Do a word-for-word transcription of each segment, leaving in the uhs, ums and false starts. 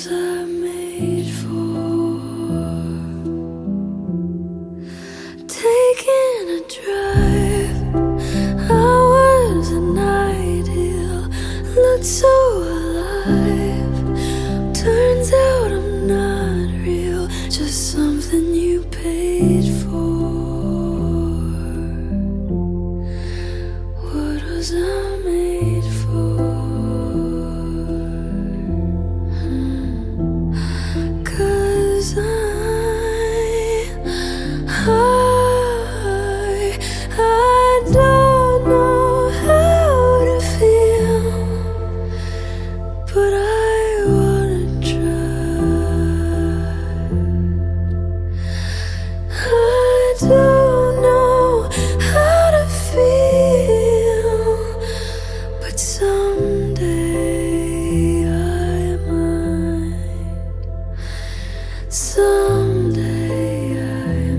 was I made for? Taking a drive, I was an ideal, looked so alive. Turns out I'm not real, just something you paid for. What was I made for? Cause I, I, I don't know how to feel, but I wanna try. I don't know how to feel, but someday I might. Someday I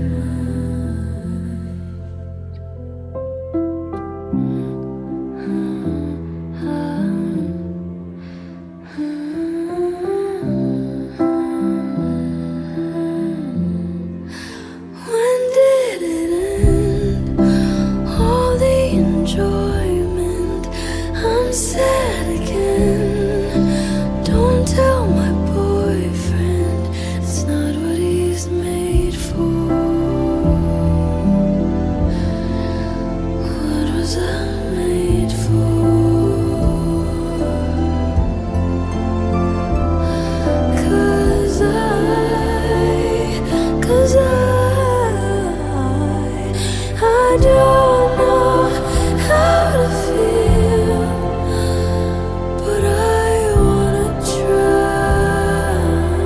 When did it end? All the enjoyment. I'm sad again. Don't tell my boyfriend, it's not what he's made for. What was I made for? Cause I, cause I, I don't know how to feel, but I wanna try.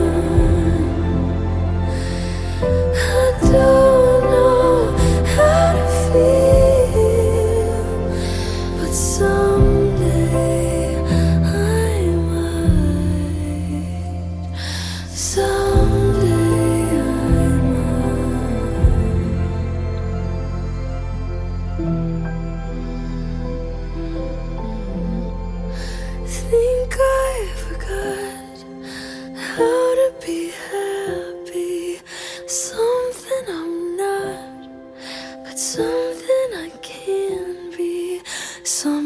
I don't know how to feel, but someday I might. Someday I might. Think I forgot how to be happy. Something I'm not, but something I can be. Some